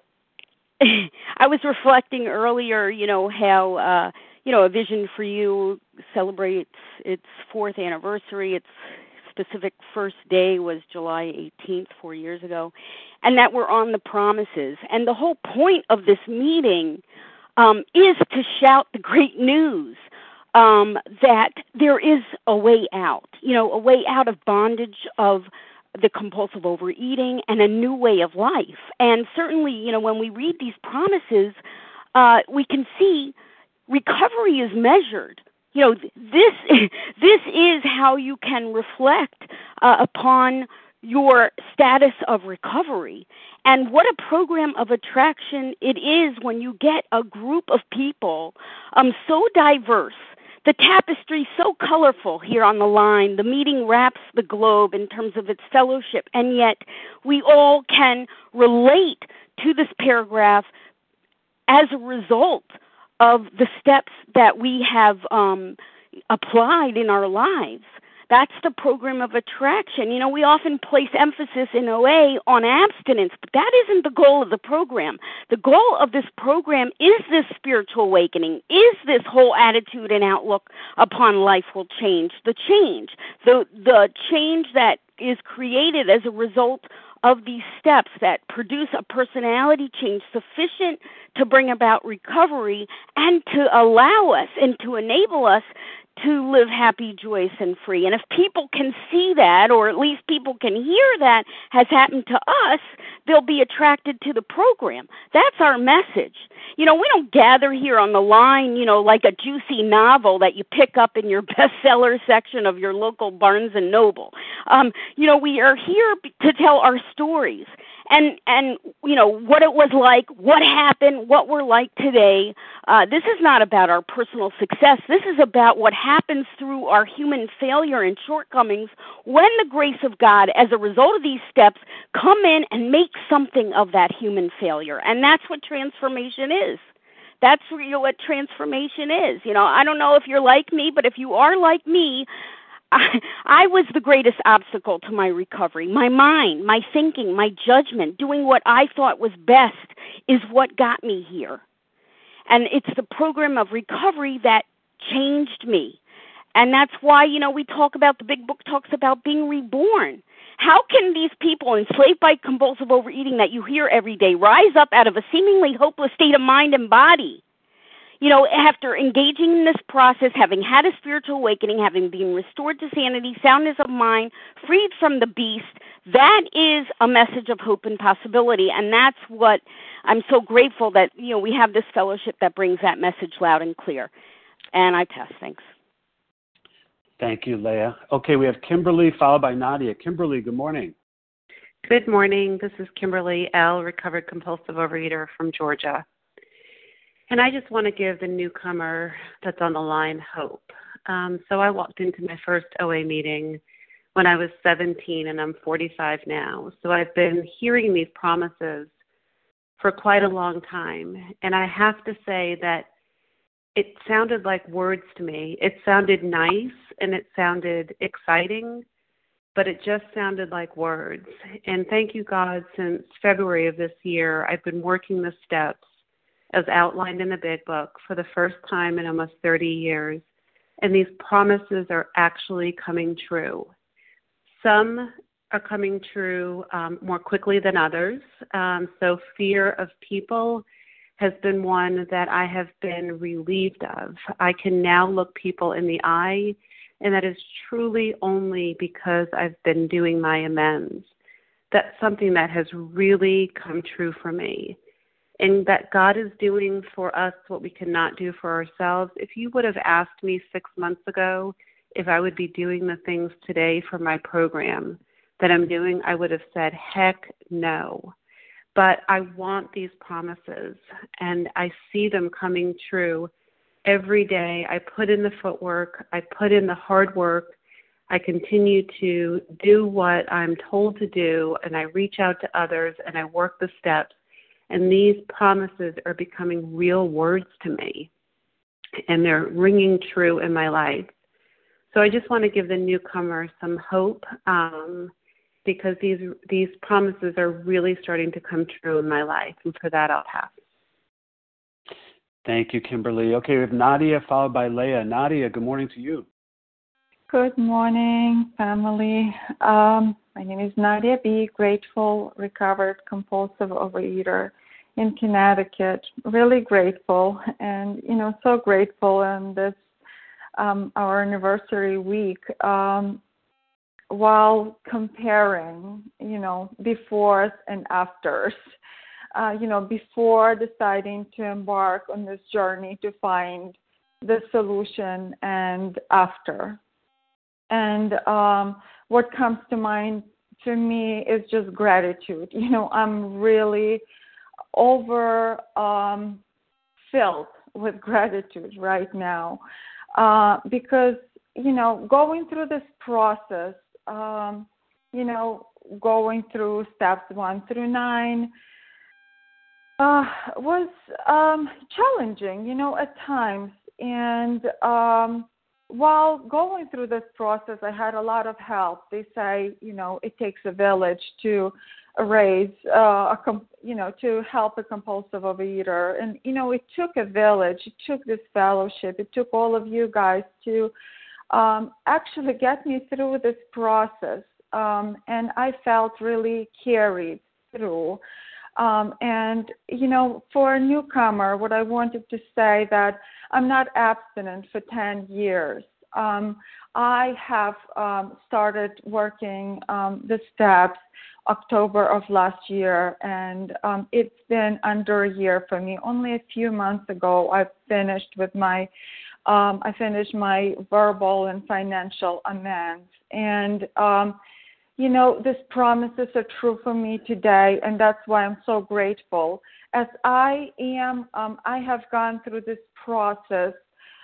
I was reflecting earlier, how, A Vision for You celebrates its 4th anniversary. Its specific first day was July 18th, 4 years ago, and that we're on the promises. And the whole point of this meeting is to shout the great news that there is a way out, a way out of bondage of the compulsive overeating and a new way of life. And certainly, when we read these promises, we can see recovery is measured. This is how you can reflect upon your status of recovery. And what a program of attraction it is when you get a group of people so diverse. The tapestry so colorful here on the line. The meeting wraps the globe in terms of its fellowship, and yet we all can relate to this paragraph as a result of the steps that we have applied in our lives. That's the program of attraction. We often place emphasis in OA on abstinence, but that isn't the goal of the program. The goal of this program is this spiritual awakening, is this whole attitude and outlook upon life will change, the change that is created as a result of these steps that produce a personality change sufficient to bring about recovery and to allow us and to enable us to live happy, joyous, and free. And if people can see that, or at least people can hear that has happened to us, they'll be attracted to the program. That's our message. We don't gather here on the line, like a juicy novel that you pick up in your bestseller section of your local Barnes & Noble. We are here to tell our stories. And what it was like, what happened, what we're like today. This is not about our personal success. This is about what happens through our human failure and shortcomings when the grace of God, as a result of these steps, come in and make something of that human failure. And that's what transformation is. That's what transformation is. I don't know if you're like me, but if you are like me, I was the greatest obstacle to my recovery. My mind, my thinking, my judgment, doing what I thought was best is what got me here. And it's the program of recovery that changed me. And that's why, we talk about, the big book talks about being reborn. How can these people enslaved by compulsive overeating that you hear every day rise up out of a seemingly hopeless state of mind and body? After engaging in this process, having had a spiritual awakening, having been restored to sanity, soundness of mind, freed from the beast, that is a message of hope and possibility. And that's what I'm so grateful that, we have this fellowship that brings that message loud and clear. And I pass. Thanks. Thank you, Leah. Okay, we have Kimberly followed by Nadia. Kimberly, good morning. Good morning. This is Kimberly L., recovered compulsive overeater from Georgia. And I just want to give the newcomer that's on the line hope. So I walked into my first OA meeting when I was 17, and I'm 45 now. So I've been hearing these promises for quite a long time. And I have to say that it sounded like words to me. It sounded nice and it sounded exciting, but it just sounded like words. And thank you, God, since February of this year, I've been working the steps as outlined in the Big Book for the first time in almost 30 years. And these promises are actually coming true. Some are coming true more quickly than others. So fear of people has been one that I have been relieved of. I can now look people in the eye, and that is truly only because I've been doing my amends. That's something that has really come true for me. And that God is doing for us what we cannot do for ourselves. If you would have asked me 6 months ago if I would be doing the things today for my program that I'm doing, I would have said, heck no. But I want these promises, and I see them coming true every day. I put in the footwork. I put in the hard work. I continue to do what I'm told to do, and I reach out to others, and I work the steps. And these promises are becoming real words to me, and they're ringing true in my life. So I just want to give the newcomer some hope because these promises are really starting to come true in my life, and for that I'll pass. Thank you, Kimberly. Okay, we have Nadia followed by Leah. Nadia, good morning to you. Good morning, family. My name is Nadia B., grateful, recovered, compulsive overeater in Connecticut. Really grateful, and, so grateful. And this, our anniversary week, while comparing, befores and afters, before deciding to embark on this journey to find the solution, and after. And what comes to mind for me is just gratitude. I'm really filled with gratitude right now because, going through this process, going through steps 1 through 9 was challenging, at times. And while going through this process, I had a lot of help. They say, it takes a village to raise, to help a compulsive overeater. And, it took a village. It took this fellowship. It took all of you guys to actually get me through this process. And I felt really carried through. And, for a newcomer, what I wanted to say that I'm not abstinent for 10 years. I have started working the steps October of last year, and it's been under a year for me. Only a few months ago, I finished my verbal and financial amends. And these promises are true for me today, and that's why I'm so grateful. As I have gone through this process,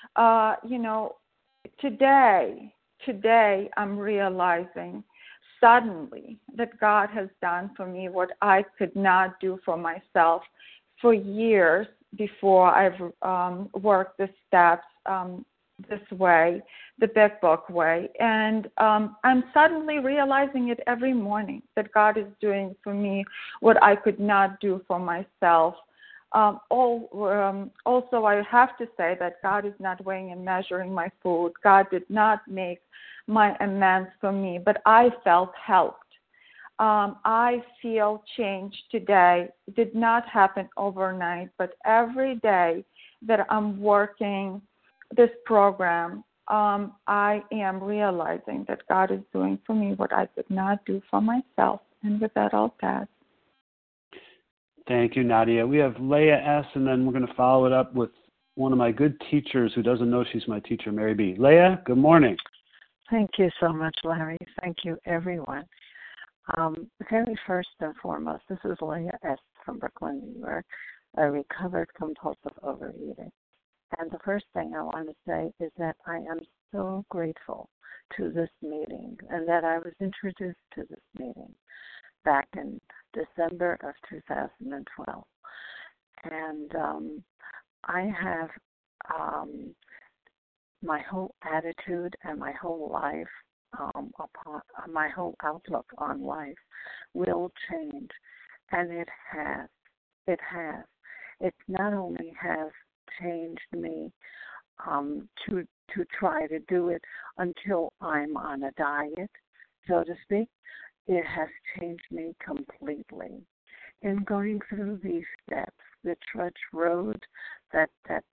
today I'm realizing suddenly that God has done for me what I could not do for myself for years before I've worked the steps this way, the Big Book way. And I'm suddenly realizing it every morning that God is doing for me what I could not do for myself. Also, I have to say that God is not weighing and measuring my food. God did not make my amends for me, but I felt helped. I feel change today. It did not happen overnight, but every day that I'm working this program, I am realizing that God is doing for me what I could not do for myself. And with that, I'll pass. Thank you, Nadia. We have Leah S., and then we're going to follow it up with one of my good teachers who doesn't know she's my teacher, Mary B. Leah, good morning. Thank you so much, Larry. Thank you, everyone. Very first and foremost, this is Leah S. from Brooklyn, New York, a recovered compulsive overeater. And the first thing I want to say is that I am so grateful to this meeting and that I was introduced to this meeting back in December of 2012. And I have my whole attitude and my whole life, my whole outlook on life will change. And it has. It has. It not only has changed me to try to do it until I'm on a diet, so to speak. It has changed me completely. In going through these steps, the trudge road that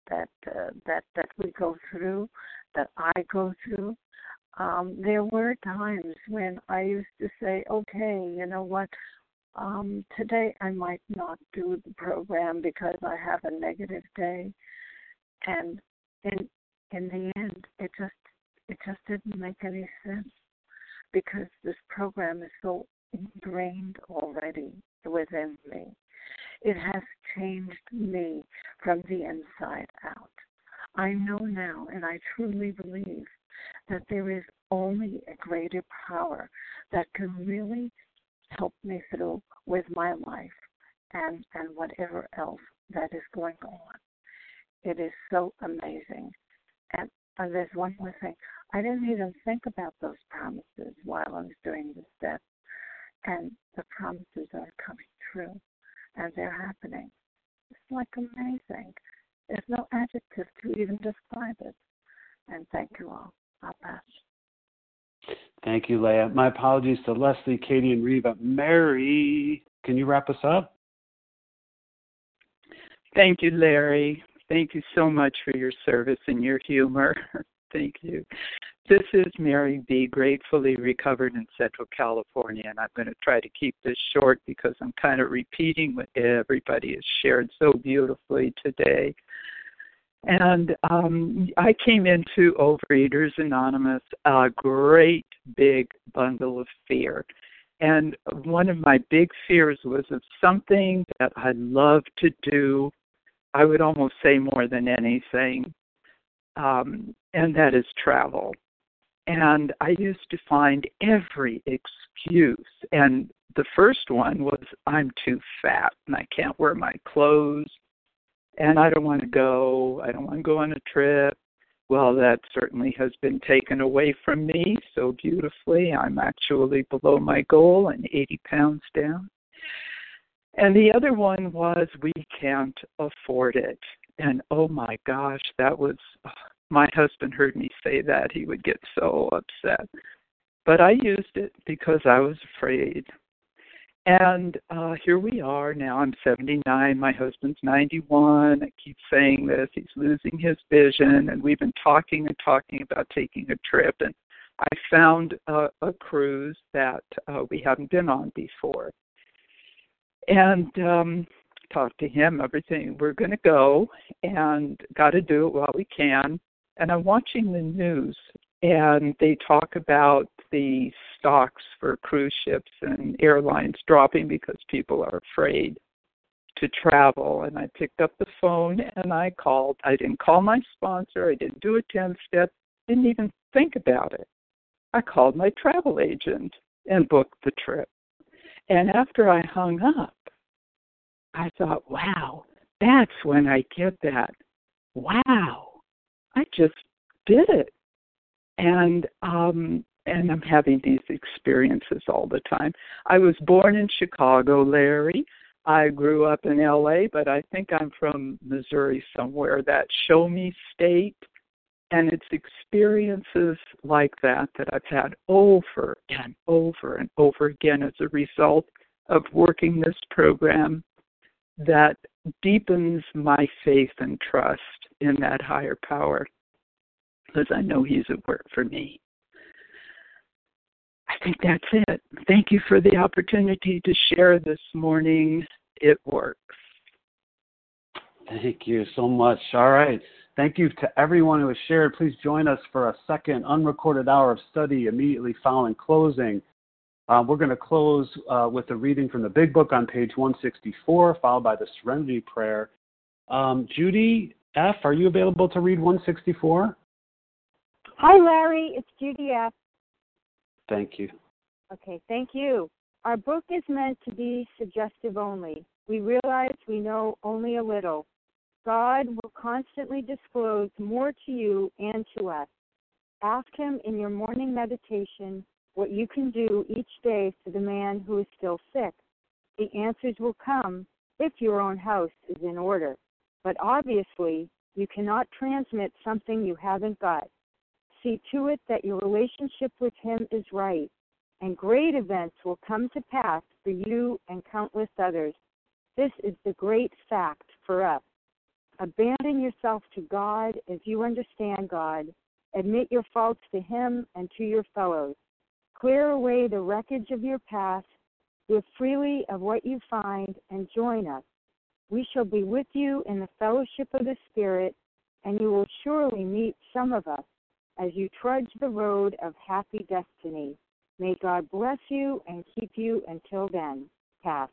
we go through, that I go through, there were times when I used to say, okay, you know what, today I might not do the program because I have a negative day. And in the end, it just didn't make any sense because this program is so ingrained already within me. It has changed me from the inside out. I know now, and I truly believe, that there is only a greater power that can really help me through with my life and whatever else that is going on. It is so amazing. And there's one more thing. I didn't even think about those promises while I was doing the steps. And the promises are coming true, and they're happening. It's like amazing. There's no adjective to even describe it. And thank you all. I'll pass. Thank you, Leah. My apologies to Leslie, Katie, and Reva. Mary, can you wrap us up? Thank you, Larry. Thank you so much for your service and your humor. Thank you. This is Mary B., gratefully recovered in Central California, and I'm going to try to keep this short because I'm kind of repeating what everybody has shared so beautifully today. And I came into Overeaters Anonymous a great big bundle of fear. And one of my big fears was of something that I love to do, I would almost say more than anything, and that is travel. And I used to find every excuse. And the first one was, I'm too fat and I can't wear my clothes. And I don't want to go. I don't want to go on a trip. Well, that certainly has been taken away from me so beautifully. I'm actually below my goal and 80 pounds down. And the other one was, we can't afford it. And oh my gosh, that was, my husband heard me say that. He would get so upset. But I used it because I was afraid. And here we are now. I'm 79. My husband's 91. I keep saying this. He's losing his vision. And we've been talking about taking a trip. And I found a cruise that we haven't been on before. And talked to him, everything. We're going to go and got to do it while we can. And I'm watching the news. And they talk about the stocks for cruise ships and airlines dropping because people are afraid to travel. And I picked up the phone and I called. I didn't call my sponsor. I didn't do a 10-step. Didn't even think about it. I called my travel agent and booked the trip. And after I hung up, I thought, wow, that's when I get that. Wow, I just did it. And I'm having these experiences all the time. I was born in Chicago, Larry. I grew up in L.A., but I think I'm from Missouri somewhere, that show me state. And it's experiences like that I've had over and over and over again as a result of working this program that deepens my faith and trust in that higher power, because I know he's at work for me. I think that's it. Thank you for the opportunity to share this morning. It works. Thank you so much. All right. Thank you to everyone who has shared. Please join us for a second unrecorded hour of study immediately following closing. We're going to close with a reading from the Big Book on page 164, followed by the Serenity Prayer. Judy F., are you available to read 164? Hi, Larry. It's Judy F. Thank you. Okay, thank you. Our book is meant to be suggestive only. We realize we know only a little. God will constantly disclose more to you and to us. Ask him in your morning meditation what you can do each day for the man who is still sick. The answers will come if your own house is in order. But obviously, you cannot transmit something you haven't got. See to it that your relationship with him is right, and great events will come to pass for you and countless others. This is the great fact for us. Abandon yourself to God as you understand God. Admit your faults to him and to your fellows. Clear away the wreckage of your past. Give freely of what you find and join us. We shall be with you in the fellowship of the Spirit, and you will surely meet some of us as you trudge the road of happy destiny. May God bless you and keep you until then. Pass.